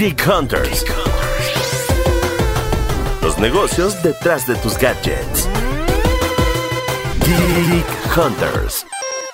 Geek Hunters. Los negocios detrás de tus gadgets. Geek Hunters.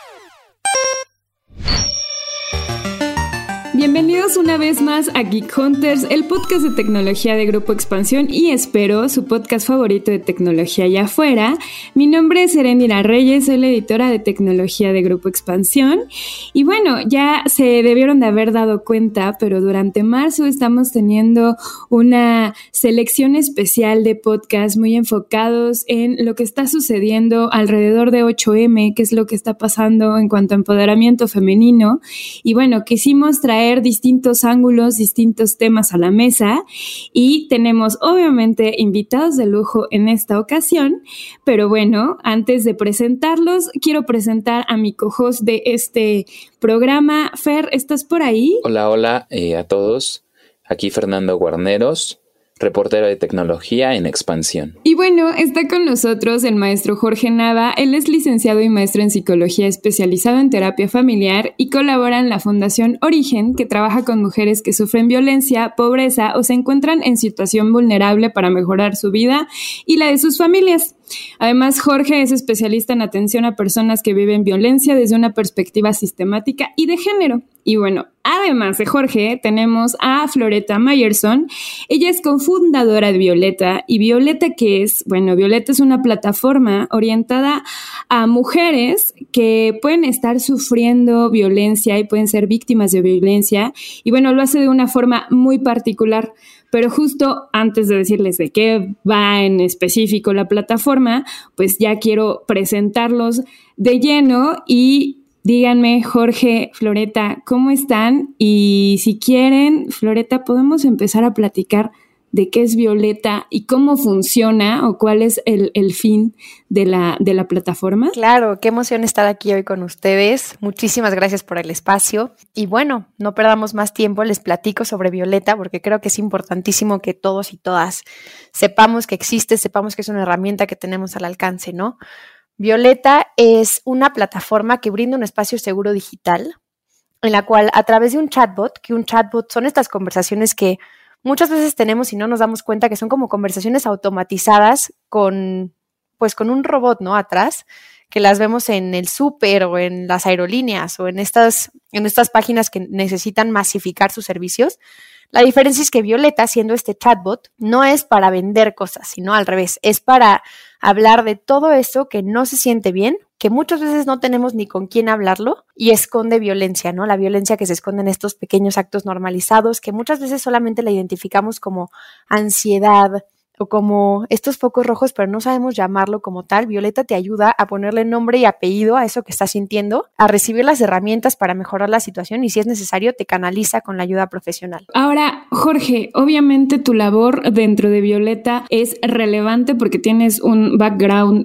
Bienvenidos una vez más a Geek Hunters, el podcast de tecnología de Grupo Expansión y espero su podcast favorito de tecnología allá afuera. Mi nombre es Erendira Reyes, soy la editora de tecnología de Grupo Expansión y bueno, ya se debieron de haber dado cuenta, pero durante marzo estamos teniendo una selección especial de podcasts muy enfocados en lo que está sucediendo alrededor de 8M, que es lo que está pasando en cuanto a empoderamiento femenino y bueno, quisimos traer distintos ángulos, distintos temas a la mesa y tenemos obviamente invitados de lujo en esta ocasión, pero bueno, antes de presentarlos, quiero presentar a mi co-host de este programa. Fer, ¿estás por ahí? Hola a todos, aquí Fernando Guarneros, reportero de tecnología en Expansión. Y bueno, está con nosotros el maestro Jorge Nava. Él es licenciado y maestro en psicología especializado en terapia familiar y colabora en la Fundación Origen, que trabaja con mujeres que sufren violencia, pobreza o se encuentran en situación vulnerable para mejorar su vida y la de sus familias. Además, Jorge es especialista en atención a personas que viven violencia desde una perspectiva sistemática y de género. Y bueno, además de Jorge, tenemos a Floretta Mayerson. Ella es cofundadora de Violeta. ¿Y Violeta qué es? Bueno, Violeta es una plataforma orientada a mujeres que pueden estar sufriendo violencia y pueden ser víctimas de violencia. Y bueno, lo hace de una forma muy particular. Pero justo antes de decirles de qué va en específico la plataforma, pues ya quiero presentarlos de lleno y díganme, Jorge, Floretta, ¿cómo están? Y si quieren, Floretta, podemos empezar a platicar de qué es Violeta y cómo funciona o cuál es el fin de la plataforma. Claro, qué emoción estar aquí hoy con ustedes. Muchísimas gracias por el espacio. Y bueno, no perdamos más tiempo, les platico sobre Violeta porque creo que es importantísimo que todos y todas sepamos que existe, sepamos que es una herramienta que tenemos al alcance, ¿no? Violeta es una plataforma que brinda un espacio seguro digital en la cual a través de un chatbot, que un chatbot son estas conversaciones que muchas veces tenemos y no nos damos cuenta que son como conversaciones automatizadas con un robot, ¿no? Atrás, que las vemos en el súper o en las aerolíneas o en estas páginas que necesitan masificar sus servicios. La diferencia es que Violeta, siendo este chatbot, no es para vender cosas, sino al revés, es para hablar de todo eso que no se siente bien, que muchas veces no tenemos ni con quién hablarlo y esconde violencia, ¿no? La violencia que se esconde en estos pequeños actos normalizados que muchas veces solamente la identificamos como ansiedad o como estos focos rojos, pero no sabemos llamarlo como tal. Violeta te ayuda a ponerle nombre y apellido a eso que estás sintiendo, a recibir las herramientas para mejorar la situación y si es necesario te canaliza con la ayuda profesional. Ahora, Jorge, obviamente tu labor dentro de Violeta es relevante porque tienes un background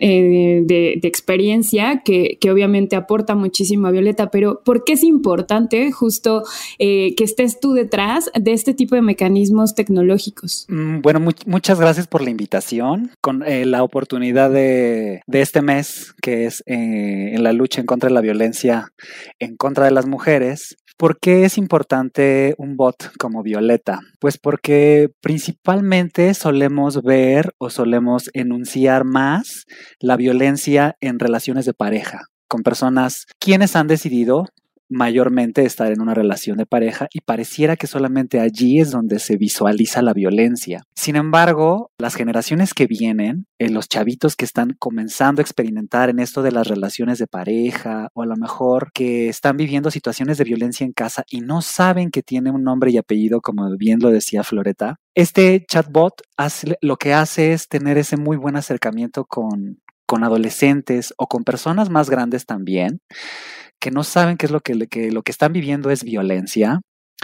de experiencia que obviamente aporta muchísimo a Violeta, pero ¿por qué es importante justo que estés tú detrás de este tipo de mecanismos tecnológicos? Bueno, muchas gracias por la invitación, con la oportunidad de este mes, que es en la lucha en contra de la violencia en contra de las mujeres. ¿Por qué es importante un bot como Violeta? Pues porque principalmente solemos ver o solemos enunciar más la violencia en relaciones de pareja, con personas quienes han decidido mayormente estar en una relación de pareja y pareciera que solamente allí es donde se visualiza la violencia. Sin embargo, las generaciones que vienen, los chavitos que están comenzando a experimentar en esto de las relaciones de pareja o a lo mejor que están viviendo situaciones de violencia en casa y no saben que tiene un nombre y apellido, como bien lo decía Floretta, este chatbot lo que hace es tener ese muy buen acercamiento con adolescentes o con personas más grandes también, que no saben qué es lo que están viviendo es violencia.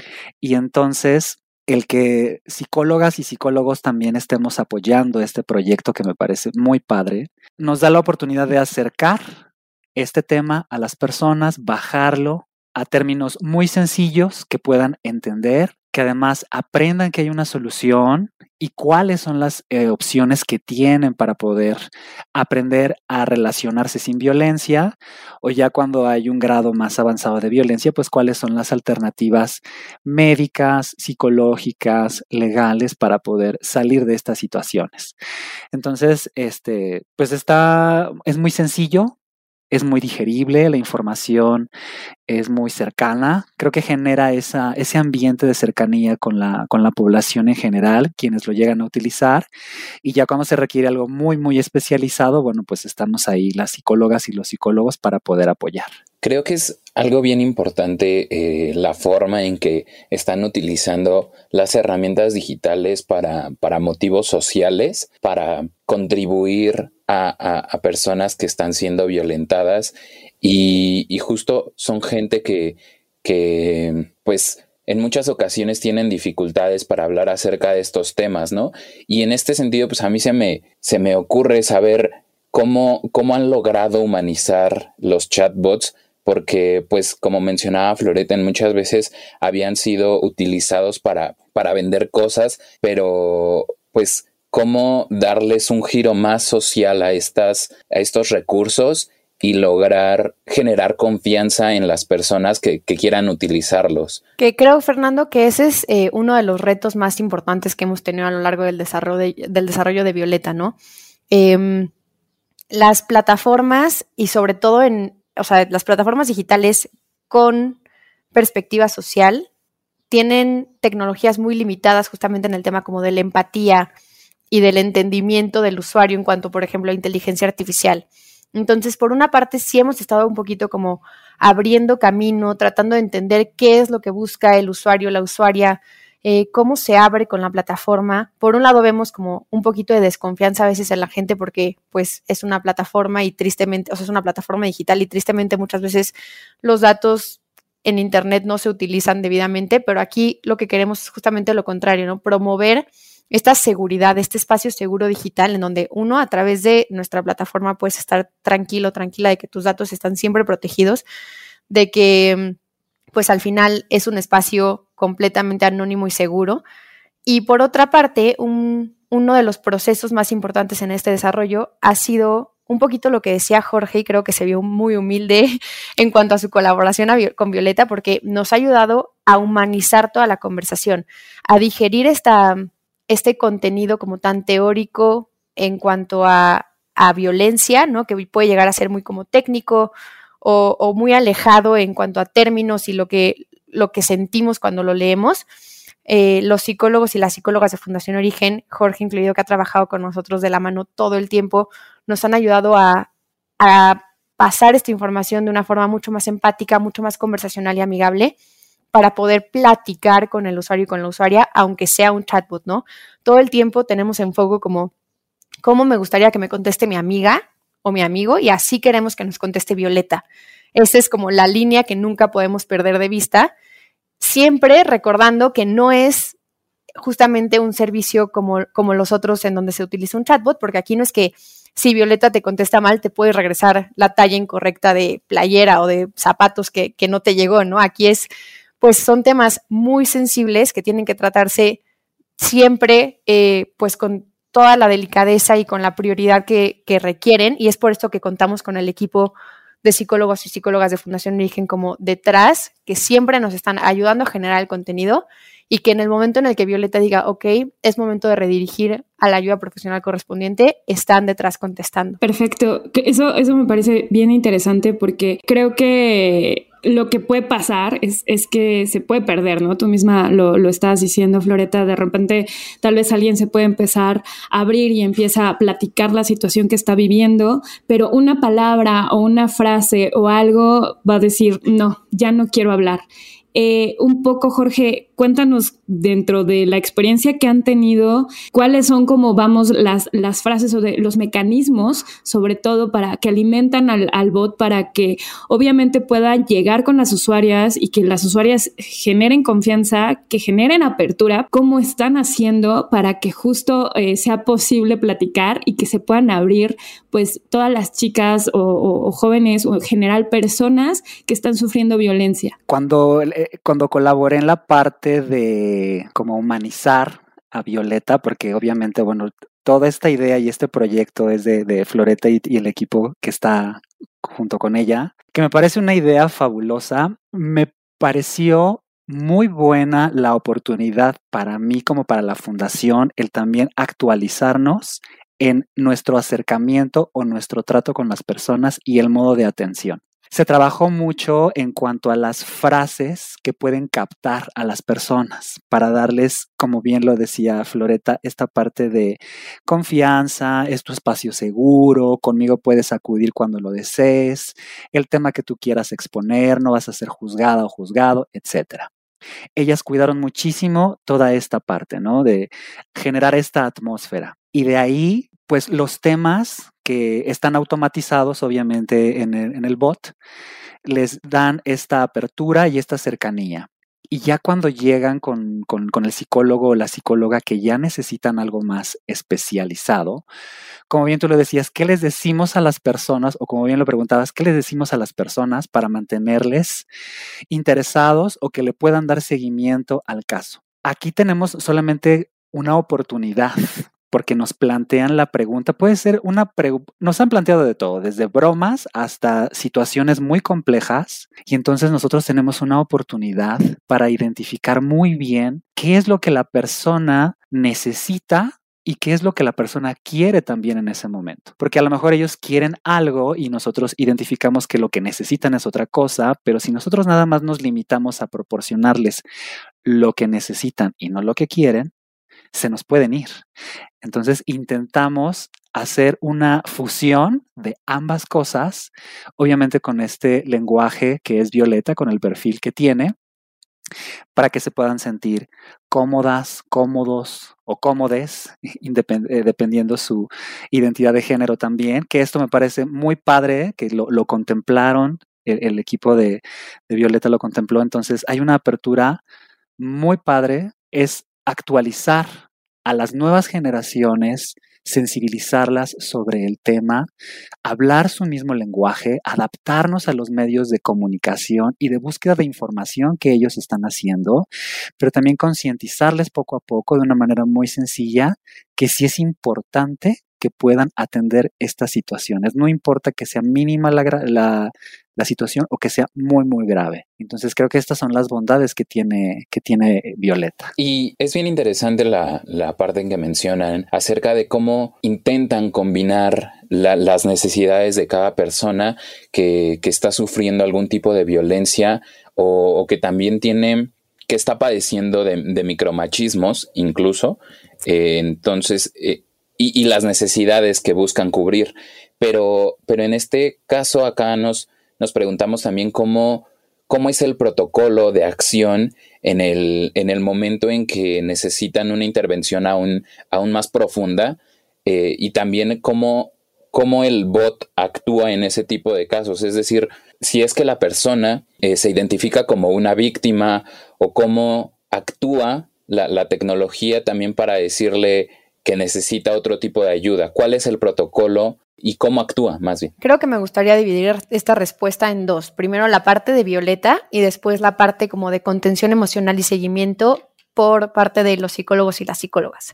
Y entonces el que psicólogas y psicólogos también estemos apoyando este proyecto que me parece muy padre, nos da la oportunidad de acercar este tema a las personas, bajarlo a términos muy sencillos que puedan entender que además aprendan que hay una solución y cuáles son las opciones que tienen para poder aprender a relacionarse sin violencia, o ya cuando hay un grado más avanzado de violencia, pues cuáles son las alternativas médicas, psicológicas, legales para poder salir de estas situaciones. Entonces, pues es muy sencillo. Es muy digerible, la información es muy cercana. Creo que genera ese ambiente de cercanía con la población en general, quienes lo llegan a utilizar. Y ya cuando se requiere algo muy, muy especializado, bueno, pues estamos ahí las psicólogas y los psicólogos para poder apoyar. Creo que es algo bien importante la forma en que están utilizando las herramientas digitales para motivos sociales, para contribuir a personas que están siendo violentadas y justo son gente que pues en muchas ocasiones tienen dificultades para hablar acerca de estos temas, ¿no? Y en este sentido, pues a mí se me ocurre saber cómo han logrado humanizar los chatbots, porque pues como mencionaba Floretta, muchas veces habían sido utilizados para vender cosas, pero pues cómo darles un giro más social a estos recursos y lograr generar confianza en las personas que quieran utilizarlos. Que creo, Fernando, que ese es uno de los retos más importantes que hemos tenido a lo largo del desarrollo de Violeta, ¿no? Las plataformas y sobre todo las plataformas digitales con perspectiva social tienen tecnologías muy limitadas justamente en el tema como de la empatía y del entendimiento del usuario en cuanto, por ejemplo, a inteligencia artificial. Entonces, por una parte, sí hemos estado un poquito como abriendo camino, tratando de entender qué es lo que busca el usuario, la usuaria, cómo se abre con la plataforma. Por un lado, vemos como un poquito de desconfianza a veces en la gente porque, pues, es una plataforma y tristemente, es una plataforma digital y tristemente muchas veces los datos en Internet no se utilizan debidamente, pero aquí lo que queremos es justamente lo contrario, ¿no? Promover esta seguridad, este espacio seguro digital en donde uno a través de nuestra plataforma puedes estar tranquilo, tranquila de que tus datos están siempre protegidos, de que pues al final es un espacio completamente anónimo y seguro. Y por otra parte, uno de los procesos más importantes en este desarrollo ha sido un poquito lo que decía Jorge y creo que se vio muy humilde en cuanto a su colaboración con Violeta porque nos ha ayudado a humanizar toda la conversación, a digerir este contenido como tan teórico en cuanto a violencia, ¿no? Que puede llegar a ser muy como técnico o muy alejado en cuanto a términos y lo que sentimos cuando lo leemos. Los psicólogos y las psicólogas de Fundación Origen, Jorge incluido, que ha trabajado con nosotros de la mano todo el tiempo, nos han ayudado a pasar esta información de una forma mucho más empática, mucho más conversacional y amigable, para poder platicar con el usuario y con la usuaria, aunque sea un chatbot, ¿no? Todo el tiempo tenemos en foco como cómo me gustaría que me conteste mi amiga o mi amigo y así queremos que nos conteste Violeta. Esa es como la línea que nunca podemos perder de vista, siempre recordando que no es justamente un servicio como los otros en donde se utiliza un chatbot, porque aquí no es que si Violeta te contesta mal, te puede regresar la talla incorrecta de playera o de zapatos que no te llegó, ¿no? Aquí pues son temas muy sensibles que tienen que tratarse siempre pues con toda la delicadeza y con la prioridad que requieren, y es por esto que contamos con el equipo de psicólogos y psicólogas de Fundación Origen como detrás, que siempre nos están ayudando a generar el contenido y que en el momento en el que Violeta diga, ok, es momento de redirigir a la ayuda profesional correspondiente, están detrás contestando. Perfecto. Eso me parece bien interesante porque creo que lo que puede pasar es que se puede perder, ¿no? Tú misma lo estabas diciendo, Floretta, de repente tal vez alguien se puede empezar a abrir y empieza a platicar la situación que está viviendo, pero una palabra o una frase o algo va a decir, no, ya no quiero hablar. Un poco, Jorge, cuéntanos dentro de la experiencia que han tenido, cuáles son como las frases o los mecanismos, sobre todo para que alimentan al bot para que obviamente pueda llegar con las usuarias y que las usuarias generen confianza, que generen apertura, cómo están haciendo para que justo sea posible platicar y que se puedan abrir pues todas las chicas o jóvenes o en general personas que están sufriendo violencia. Cuando colaboré en la parte parte de como humanizar a Violeta, porque obviamente, bueno, toda esta idea y este proyecto es de Floreta y el equipo que está junto con ella, que me parece una idea fabulosa. Me pareció muy buena la oportunidad para mí como para la fundación, el también actualizarnos en nuestro acercamiento o nuestro trato con las personas y el modo de atención. Se trabajó mucho en cuanto a las frases que pueden captar a las personas para darles, como bien lo decía Floreta, esta parte de confianza, es tu espacio seguro, conmigo puedes acudir cuando lo desees, el tema que tú quieras exponer, no vas a ser juzgada o juzgado, etc. Ellas cuidaron muchísimo toda esta parte, ¿no? De generar esta atmósfera. Y de ahí, pues los temas que están automatizados, obviamente, en el bot, les dan esta apertura y esta cercanía. Y ya cuando llegan con el psicólogo o la psicóloga que ya necesitan algo más especializado, como bien tú lo decías, ¿qué les decimos a las personas? O como bien lo preguntabas, ¿qué les decimos a las personas para mantenerles interesados o que le puedan dar seguimiento al caso? Aquí tenemos solamente una oportunidad, porque nos plantean la pregunta, puede ser nos han planteado de todo, desde bromas hasta situaciones muy complejas, y entonces nosotros tenemos una oportunidad para identificar muy bien qué es lo que la persona necesita y qué es lo que la persona quiere también en ese momento. Porque a lo mejor ellos quieren algo y nosotros identificamos que lo que necesitan es otra cosa, pero si nosotros nada más nos limitamos a proporcionarles lo que necesitan y no lo que quieren, se nos pueden ir. Entonces intentamos hacer una fusión de ambas cosas, obviamente con este lenguaje que es Violeta, con el perfil que tiene, para que se puedan sentir cómodas, cómodos o cómodes, dependiendo su identidad de género también, que esto me parece muy padre, que lo contemplaron, el equipo de Violeta lo contempló, entonces hay una apertura muy padre, es actualizar a las nuevas generaciones, sensibilizarlas sobre el tema, hablar su mismo lenguaje, adaptarnos a los medios de comunicación y de búsqueda de información que ellos están haciendo, pero también concientizarles poco a poco de una manera muy sencilla que sí es importante que puedan atender estas situaciones. No importa que sea mínima la situación o que sea muy, muy grave. Entonces creo que estas son las bondades que tiene Violeta. Y es bien interesante la parte en que mencionan acerca de cómo intentan combinar las necesidades de cada persona que está sufriendo algún tipo de violencia o que también que está padeciendo de micromachismos incluso. Entonces, y las necesidades que buscan cubrir. Pero en este caso acá nos preguntamos también cómo es el protocolo de acción en el momento en que necesitan una intervención aún más profunda, y también cómo el bot actúa en ese tipo de casos. Es decir, si es que la persona se identifica como una víctima o cómo actúa la tecnología también para decirle que necesita otro tipo de ayuda. ¿Cuál es el protocolo y cómo actúa más bien? Creo que me gustaría dividir esta respuesta en dos. Primero la parte de Violeta y después la parte como de contención emocional y seguimiento por parte de los psicólogos y las psicólogas.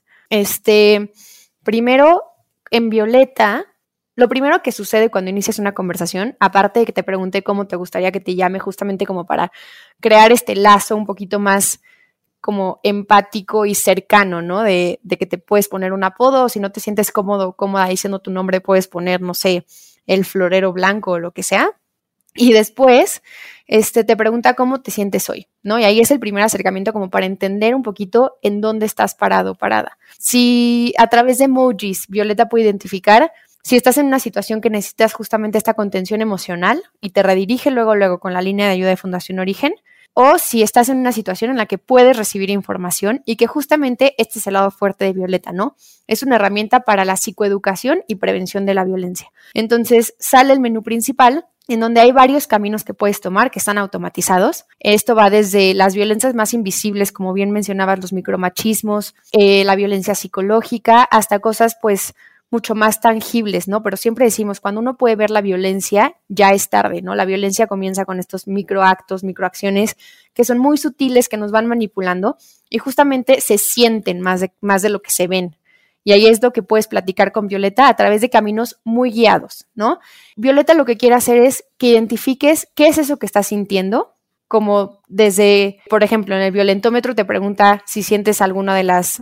Primero, en Violeta, lo primero que sucede cuando inicias una conversación, aparte de que te pregunté cómo te gustaría que te llame, justamente como para crear este lazo un poquito más como empático y cercano, ¿no? De que te puedes poner un apodo, o si no te sientes cómoda diciendo tu nombre, puedes poner, no sé, el florero blanco o lo que sea. Y después te pregunta cómo te sientes hoy, ¿no? Y ahí es el primer acercamiento como para entender un poquito en dónde estás parado o parada. Si a través de emojis Violeta puede identificar si estás en una situación que necesitas justamente esta contención emocional y te redirige luego con la línea de ayuda de Fundación Origen, o si estás en una situación en la que puedes recibir información y que justamente este es el lado fuerte de Violeta, ¿no? Es una herramienta para la psicoeducación y prevención de la violencia. Entonces sale el menú principal en donde hay varios caminos que puedes tomar que están automatizados. Esto va desde las violencias más invisibles, como bien mencionabas, los micromachismos, la violencia psicológica, hasta cosas pues mucho más tangibles, ¿no? Pero siempre decimos, cuando uno puede ver la violencia, ya es tarde, ¿no? La violencia comienza con estos microactos, microacciones que son muy sutiles, que nos van manipulando y justamente se sienten más de lo que se ven. Y ahí es lo que puedes platicar con Violeta a través de caminos muy guiados, ¿no? Violeta lo que quiere hacer es que identifiques qué es eso que estás sintiendo, como desde, por ejemplo, en el violentómetro te pregunta si sientes alguna de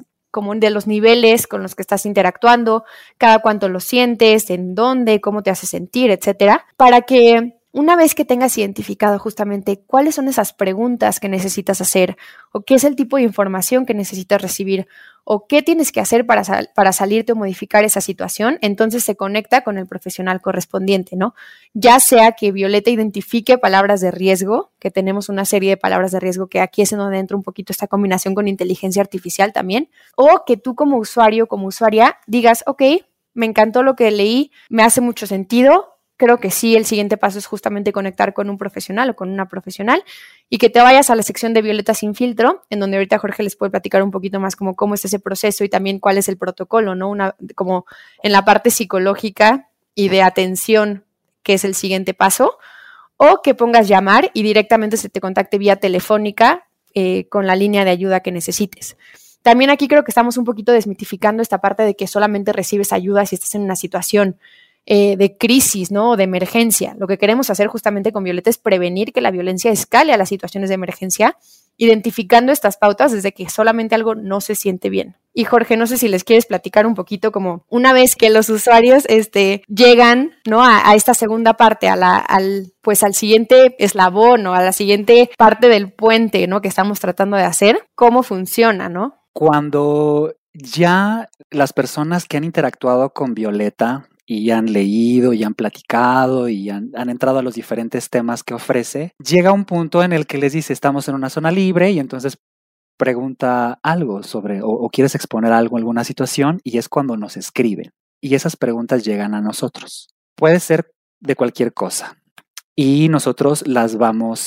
los niveles con los que estás interactuando, cada cuánto lo sientes, en dónde, cómo te hace sentir, etcétera, para que una vez que tengas identificado justamente cuáles son esas preguntas que necesitas hacer o qué es el tipo de información que necesitas recibir o qué tienes que hacer para salirte o modificar esa situación, entonces se conecta con el profesional correspondiente, ¿no? Ya sea que Violeta identifique palabras de riesgo, que tenemos una serie de palabras de riesgo que aquí es en donde entra un poquito esta combinación con inteligencia artificial también, o que tú como usuario, como usuaria, digas, ok, me encantó lo que leí, me hace mucho sentido. Creo que sí, el siguiente paso es justamente conectar con un profesional o con una profesional y que te vayas a la sección de Violeta Sin Filtro, en donde ahorita Jorge les puede platicar un poquito más como cómo es ese proceso y también cuál es el protocolo, ¿no? Como en la parte psicológica y de atención, que es el siguiente paso, o que pongas llamar y directamente se te contacte vía telefónica con la línea de ayuda que necesites. También aquí creo que estamos un poquito desmitificando esta parte de que solamente recibes ayuda si estás en una situación de crisis, ¿no? O de emergencia. Lo que queremos hacer justamente con Violeta es prevenir que la violencia escale a las situaciones de emergencia, identificando estas pautas desde que solamente algo no se siente bien. Y Jorge, no sé si les quieres platicar un poquito como una vez que los usuarios llegan, ¿no? a esta segunda parte, al siguiente eslabón o a la siguiente parte del puente, ¿no? Que estamos tratando de hacer, ¿cómo funciona, ¿no? Cuando ya las personas que han interactuado con Violeta y han leído y han platicado y han entrado a los diferentes temas que ofrece, llega un punto en el que les dice, estamos en una zona libre y entonces pregunta algo sobre o quieres exponer algo, alguna situación, y es cuando nos escriben. Y esas preguntas llegan a nosotros. Puede ser de cualquier cosa. Y nosotros las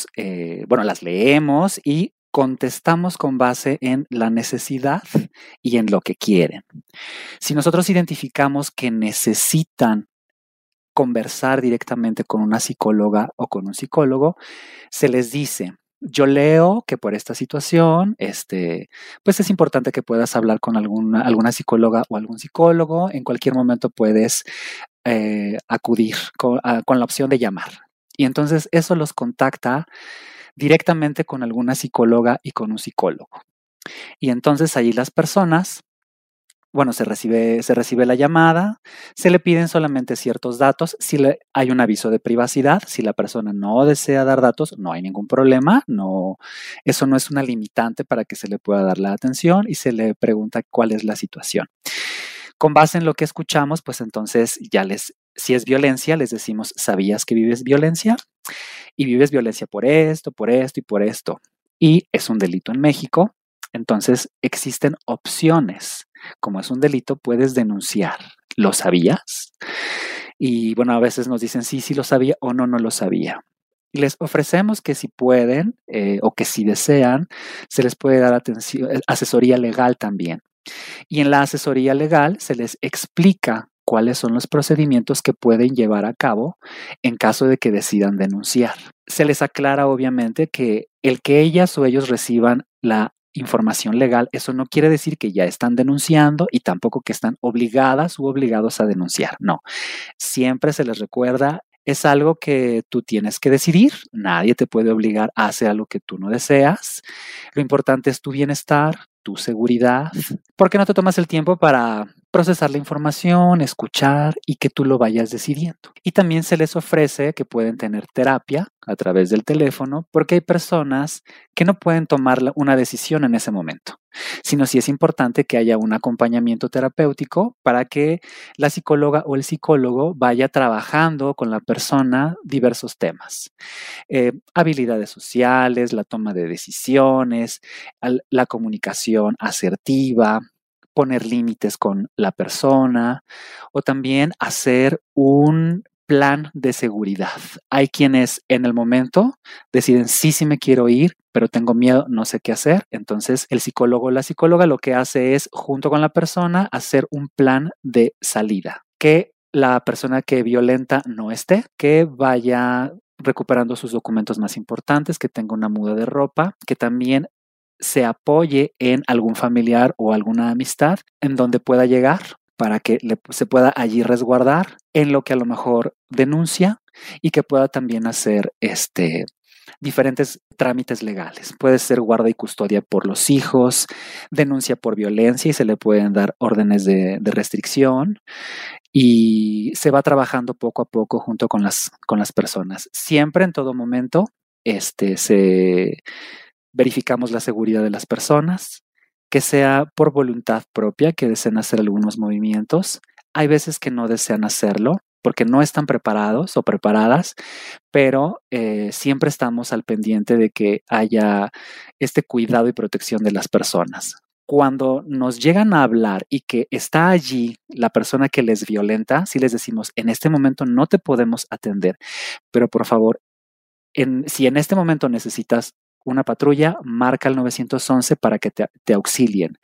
las leemos y contestamos con base en la necesidad y en lo que quieren. Si nosotros identificamos que necesitan conversar directamente con una psicóloga o con un psicólogo, se les dice, yo leo que por esta situación, pues es importante que puedas hablar con alguna psicóloga o algún psicólogo. En cualquier momento puedes acudir con la opción de llamar. Y entonces eso los contacta directamente con alguna psicóloga y con un psicólogo. Y entonces ahí las personas, se recibe la llamada, se le piden solamente ciertos datos. Si hay un aviso de privacidad, si la persona no desea dar datos, no hay ningún problema. Eso no es una limitante para que se le pueda dar la atención y se le pregunta cuál es la situación. Con base en lo que escuchamos, pues entonces si es violencia, les decimos, ¿sabías que vives violencia? Y vives violencia por esto y por esto. Y es un delito en México. Entonces existen opciones. Como es un delito, puedes denunciar. ¿Lo sabías? Y a veces nos dicen sí lo sabía o no lo sabía. Y les ofrecemos que si pueden o que si desean, se les puede dar asesoría legal también. Y en la asesoría legal se les explica cuáles son los procedimientos que pueden llevar a cabo en caso de que decidan denunciar. Se les aclara obviamente que el que ellas o ellos reciban la información legal, eso no quiere decir que ya están denunciando y tampoco que están obligadas u obligados a denunciar. No, siempre se les recuerda, es algo que tú tienes que decidir, nadie te puede obligar a hacer algo que tú no deseas. Lo importante es tu bienestar, tu seguridad. ¿Por qué no te tomas el tiempo para procesar la información, escuchar y que tú lo vayas decidiendo? Y también se les ofrece que pueden tener terapia a través del teléfono, porque hay personas que no pueden tomar una decisión en ese momento, sino sí es importante que haya un acompañamiento terapéutico para que la psicóloga o el psicólogo vaya trabajando con la persona diversos temas. Habilidades sociales, la toma de decisiones, la comunicación asertiva, poner límites con la persona o también hacer un plan de seguridad. Hay quienes en el momento deciden sí me quiero ir, pero tengo miedo, no sé qué hacer. Entonces el psicólogo o la psicóloga lo que hace es, junto con la persona, hacer un plan de salida. Que la persona que violenta no esté, que vaya recuperando sus documentos más importantes, que tenga una muda de ropa, que también se apoye en algún familiar o alguna amistad en donde pueda llegar para que se pueda allí resguardar en lo que a lo mejor denuncia y que pueda también hacer diferentes trámites legales. Puede ser guarda y custodia por los hijos, denuncia por violencia y se le pueden dar órdenes de restricción y se va trabajando poco a poco junto con las personas. Siempre, en todo momento, verificamos la seguridad de las personas, que sea por voluntad propia, que deseen hacer algunos movimientos. Hay veces que no desean hacerlo porque no están preparados o preparadas, pero siempre estamos al pendiente de que haya este cuidado y protección de las personas. Cuando nos llegan a hablar y que está allí la persona que les violenta, sí les decimos, en este momento no te podemos atender, pero por favor, si en este momento necesitas una patrulla, marca el 911 para que te auxilien.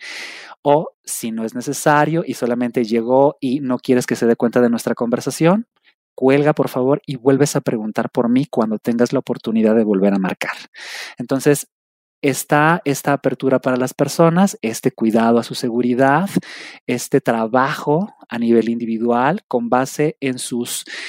O si no es necesario y solamente llegó y no quieres que se dé cuenta de nuestra conversación, cuelga por favor y vuelves a preguntar por mí cuando tengas la oportunidad de volver a marcar. Entonces, está esta apertura para las personas, este cuidado a su seguridad, este trabajo a nivel individual con base en su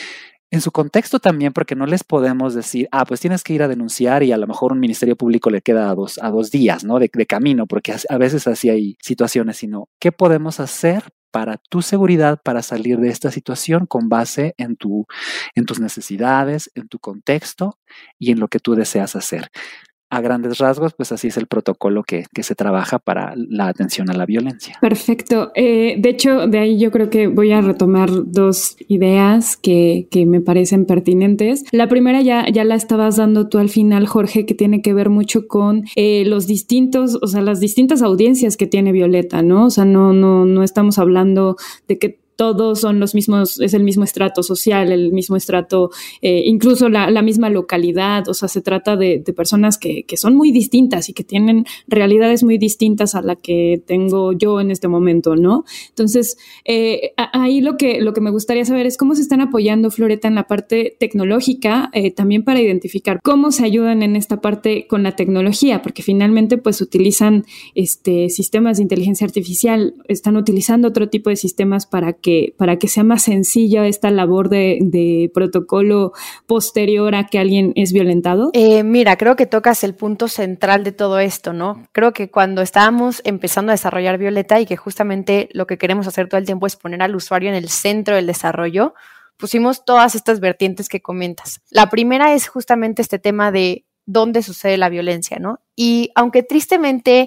contexto también, porque no les podemos decir, pues tienes que ir a denunciar y a lo mejor un ministerio público le queda a dos días, ¿no? de camino, porque a veces así hay situaciones, sino ¿qué podemos hacer para tu seguridad, para salir de esta situación con base en tus necesidades, en tu contexto y en lo que tú deseas hacer? A grandes rasgos, pues así es el protocolo que se trabaja para la atención a la violencia. Perfecto. De hecho, de ahí yo creo que voy a retomar dos ideas que me parecen pertinentes. La primera ya la estabas dando tú al final, Jorge, que tiene que ver mucho con las distintas audiencias que tiene Violeta, ¿no? O sea, no estamos hablando de que todos son los mismos, es el mismo estrato social, el mismo estrato, incluso la misma localidad. O sea, se trata de personas que son muy distintas y que tienen realidades muy distintas a la que tengo yo en este momento, ¿no? Entonces, ahí lo que me gustaría saber es cómo se están apoyando, Floreta, en la parte tecnológica, también para identificar cómo se ayudan en esta parte con la tecnología, porque finalmente pues utilizan sistemas de inteligencia artificial, están utilizando otro tipo de sistemas para que sea más sencilla esta labor de protocolo posterior a que alguien es violentado? Mira, creo que tocas el punto central de todo esto, ¿no? Creo que cuando estábamos empezando a desarrollar Violeta y que justamente lo que queremos hacer todo el tiempo es poner al usuario en el centro del desarrollo, pusimos todas estas vertientes que comentas. La primera es justamente este tema de dónde sucede la violencia, ¿no? Y aunque tristemente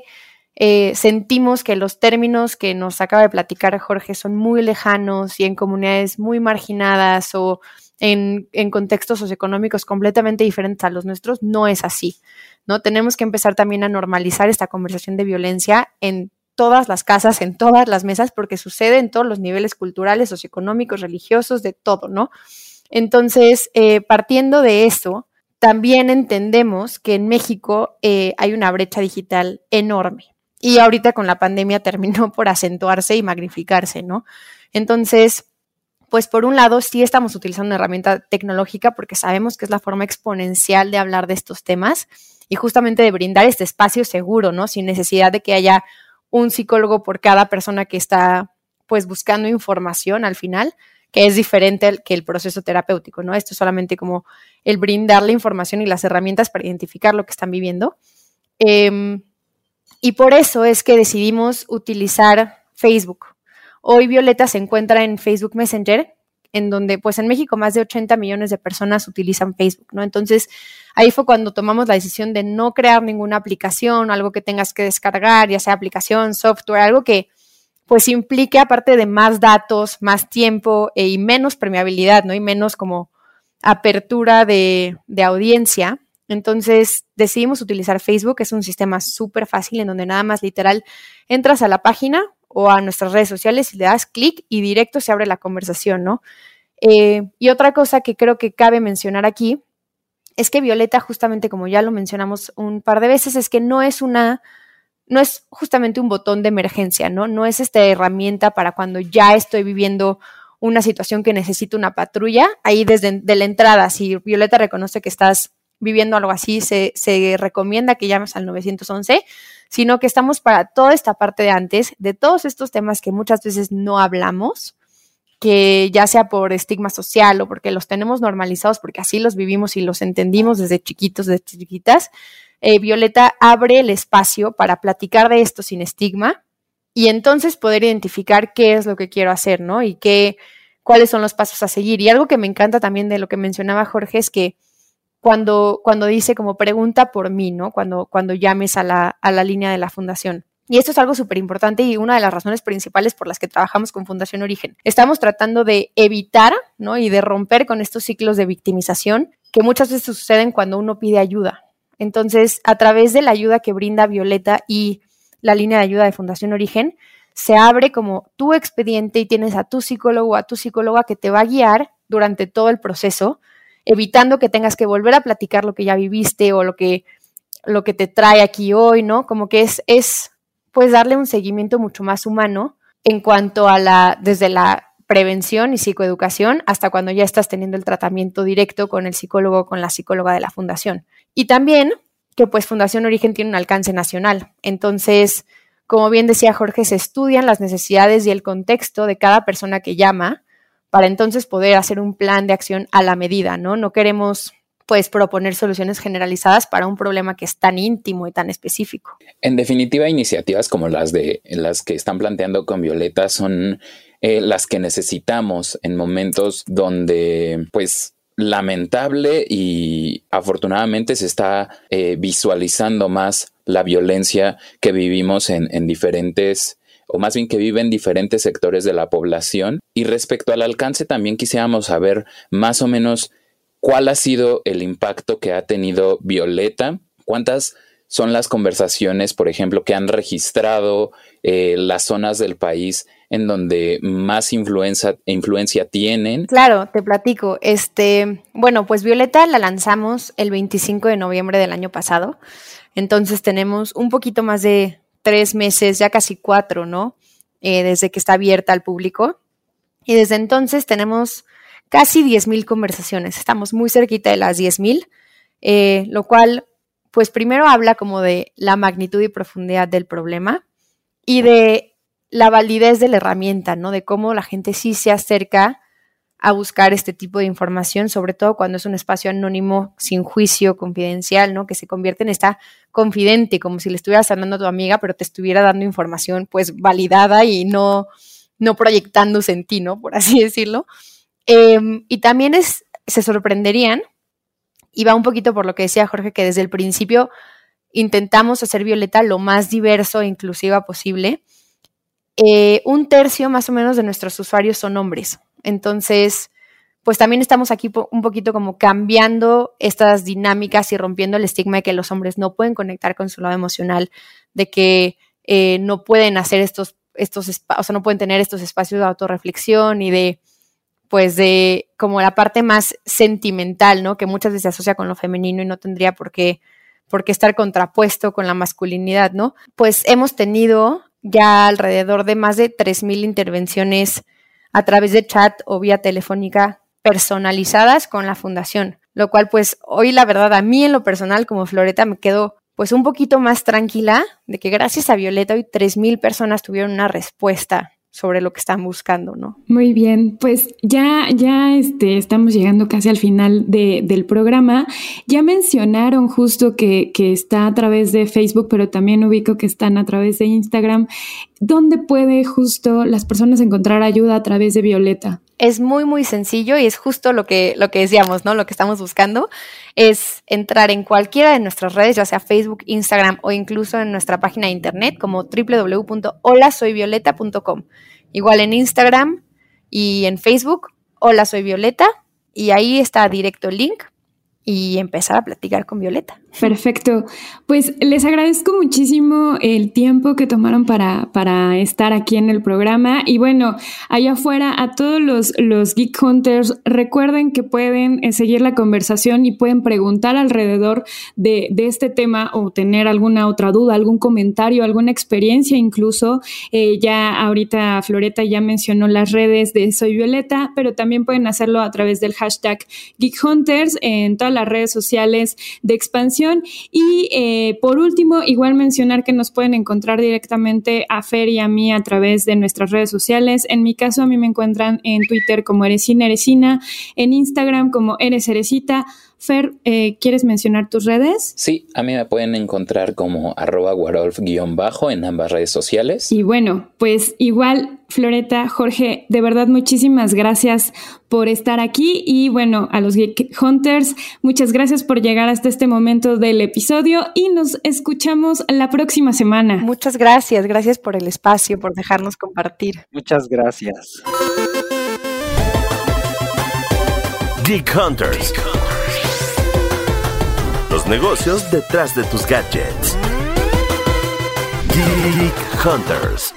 sentimos que los términos que nos acaba de platicar Jorge son muy lejanos y en comunidades muy marginadas o en contextos socioeconómicos completamente diferentes a los nuestros, no es así, ¿no? Tenemos que empezar también a normalizar esta conversación de violencia en todas las casas, en todas las mesas, porque sucede en todos los niveles culturales, socioeconómicos, religiosos, de todo, ¿no? Entonces, partiendo de eso, también entendemos que en México hay una brecha digital enorme. Y ahorita con la pandemia terminó por acentuarse y magnificarse, ¿no? Entonces, pues por un lado sí estamos utilizando una herramienta tecnológica porque sabemos que es la forma exponencial de hablar de estos temas y justamente de brindar este espacio seguro, ¿no? Sin necesidad de que haya un psicólogo por cada persona que está pues buscando información al final, que es diferente que el proceso terapéutico, ¿no? Esto es solamente como el brindar la información y las herramientas para identificar lo que están viviendo. Y por eso es que decidimos utilizar Facebook. Hoy Violeta se encuentra en Facebook Messenger, en donde pues en México más de 80 millones de personas utilizan Facebook, ¿no? Entonces ahí fue cuando tomamos la decisión de no crear ninguna aplicación, algo que tengas que descargar, ya sea aplicación, software, algo que pues implique aparte de más datos, más tiempo y menos permeabilidad, ¿no? Y menos como apertura de audiencia. Entonces decidimos utilizar Facebook, es un sistema súper fácil en donde nada más literal entras a la página o a nuestras redes sociales y le das clic y directo se abre la conversación, ¿no? Y otra cosa que creo que cabe mencionar aquí es que Violeta, justamente como ya lo mencionamos un par de veces, es que no es justamente un botón de emergencia, ¿no? No es esta herramienta para cuando ya estoy viviendo una situación que necesito una patrulla. Ahí desde de la entrada, si Violeta reconoce que estás viviendo algo así, se recomienda que llames al 911, sino que estamos para toda esta parte de antes, de todos estos temas que muchas veces no hablamos, que ya sea por estigma social o porque los tenemos normalizados, porque así los vivimos y los entendimos desde chiquitos, desde chiquitas. Violeta abre el espacio para platicar de esto sin estigma y entonces poder identificar qué es lo que quiero hacer, ¿no? Y cuáles son los pasos a seguir. Y algo que me encanta también de lo que mencionaba Jorge es que cuando dice como pregunta por mí, ¿no? Cuando llames a la línea de la fundación. Y esto es algo súper importante y una de las razones principales por las que trabajamos con Fundación Origen. Estamos tratando de evitar, ¿no? Y de romper con estos ciclos de victimización que muchas veces suceden cuando uno pide ayuda. Entonces, a través de la ayuda que brinda Violeta y la línea de ayuda de Fundación Origen, se abre como tu expediente y tienes a tu psicólogo o a tu psicóloga que te va a guiar durante todo el proceso, evitando que tengas que volver a platicar lo que ya viviste o lo que te trae aquí hoy, ¿no? Como que es pues darle un seguimiento mucho más humano en cuanto a desde la prevención y psicoeducación hasta cuando ya estás teniendo el tratamiento directo con el psicólogo o con la psicóloga de la fundación. Y también que pues Fundación Origen tiene un alcance nacional. Entonces, como bien decía Jorge, se estudian las necesidades y el contexto de cada persona que llama para entonces poder hacer un plan de acción a la medida, ¿no? No queremos pues proponer soluciones generalizadas para un problema que es tan íntimo y tan específico. En definitiva, iniciativas como las que están planteando con Violeta son las que necesitamos en momentos donde, pues, lamentable y afortunadamente se está visualizando más la violencia que vivimos en diferentes, o más bien que viven diferentes sectores de la población. Y respecto al alcance, también quisiéramos saber más o menos ¿cuál ha sido el impacto que ha tenido Violeta? ¿Cuántas son las conversaciones, por ejemplo, que han registrado las zonas del país en donde más influencia tienen? Claro, te platico. Bueno, pues Violeta la lanzamos el 25 de noviembre del año pasado. Entonces tenemos un poquito más de 3 meses, ya casi 4, ¿no? Desde que está abierta al público. Y desde entonces tenemos casi 10,000 conversaciones. Estamos muy cerquita de las 10,000, lo cual, pues primero habla como de la magnitud y profundidad del problema y de la validez de la herramienta, ¿no? De cómo la gente sí se acerca a buscar este tipo de información, sobre todo cuando es un espacio anónimo, sin juicio, confidencial, ¿no? Que se convierte en esta confidente, como si le estuvieras hablando a tu amiga, pero te estuviera dando información, pues, validada y no proyectándose en ti, ¿no? Por así decirlo. Y también se sorprenderían, y va un poquito por lo que decía Jorge, que desde el principio intentamos hacer Violeta lo más diverso e inclusiva posible. 1/3 más o menos de nuestros usuarios son hombres. Entonces, pues también estamos aquí un poquito como cambiando estas dinámicas y rompiendo el estigma de que los hombres no pueden conectar con su lado emocional, de que no pueden hacer o sea, no pueden tener estos espacios de autorreflexión y de como la parte más sentimental, ¿no? Que muchas veces se asocia con lo femenino y no tendría por qué estar contrapuesto con la masculinidad, ¿no? Pues hemos tenido ya alrededor de más de 3,000 intervenciones a través de chat o vía telefónica personalizadas con la fundación, lo cual pues hoy la verdad a mí en lo personal como Floreta me quedo pues un poquito más tranquila de que gracias a Violeta hoy 3,000 personas tuvieron una respuesta sobre lo que están buscando, ¿no? Muy bien, pues ya estamos llegando casi al final del programa. Ya mencionaron justo que está a través de Facebook, pero también ubico que están a través de Instagram. ¿Dónde puede justo las personas encontrar ayuda a través de Violeta? Es muy, muy sencillo y es justo lo que decíamos, ¿no? Lo que estamos buscando es entrar en cualquiera de nuestras redes, ya sea Facebook, Instagram o incluso en nuestra página de internet como www.holasoyvioleta.com. Igual en Instagram y en Facebook, Hola Soy Violeta, y ahí está directo el link y empezar a platicar con Violeta. Perfecto. Pues les agradezco muchísimo el tiempo que tomaron para estar aquí en el programa. Y bueno, allá afuera, a todos los Geek Hunters, recuerden que pueden seguir la conversación y pueden preguntar alrededor de este tema o tener alguna otra duda, algún comentario, alguna experiencia incluso. Ya ahorita Floreta ya mencionó las redes de Soy Violeta, pero también pueden hacerlo a través del hashtag Geek Hunters en todas las redes sociales de Expansión. Y por último, igual mencionar que nos pueden encontrar directamente a Fer y a mí a través de nuestras redes sociales. En mi caso, a mí me encuentran en Twitter como Eresina, en Instagram como Ereserecita. Fer, ¿quieres mencionar tus redes? Sí, a mí me pueden encontrar como @Warolf_ en ambas redes sociales. Y bueno, pues igual, Floreta, Jorge, de verdad muchísimas gracias por estar aquí. Y bueno, a los Geek Hunters, muchas gracias por llegar hasta este momento del episodio y nos escuchamos la próxima semana. Muchas gracias por el espacio, por dejarnos compartir. Muchas gracias. Geek Hunters. Los negocios detrás de tus gadgets. Geek Hunters.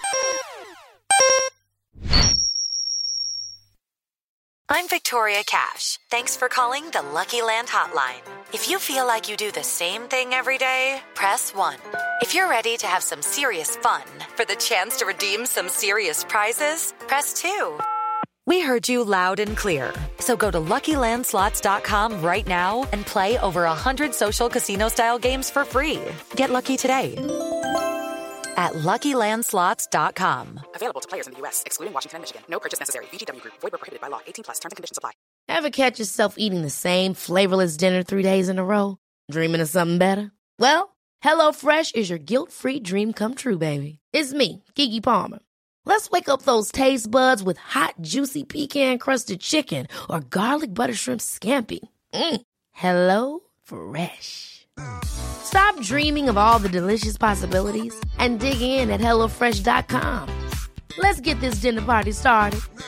I'm Victoria Cash. Thanks for calling the Lucky Land Hotline. If you feel like you do the same thing every day, press 1. If you're ready to have some serious fun for the chance to redeem some serious prizes, press 2. We heard you loud and clear. So go to LuckyLandSlots.com right now and play over 100 social casino-style games for free. Get lucky today at LuckyLandSlots.com. Available to players in the U.S., excluding Washington and Michigan. No purchase necessary. VGW Group. Void where prohibited by law. 18+. Terms and conditions apply. Ever catch yourself eating the same flavorless dinner 3 days in a row? Dreaming of something better? Well, HelloFresh is your guilt-free dream come true, baby. It's me, Keke Palmer. Let's wake up those taste buds with hot, juicy pecan-crusted chicken or garlic butter shrimp scampi. Hello Fresh. Stop dreaming of all the delicious possibilities and dig in at HelloFresh.com. Let's get this dinner party started.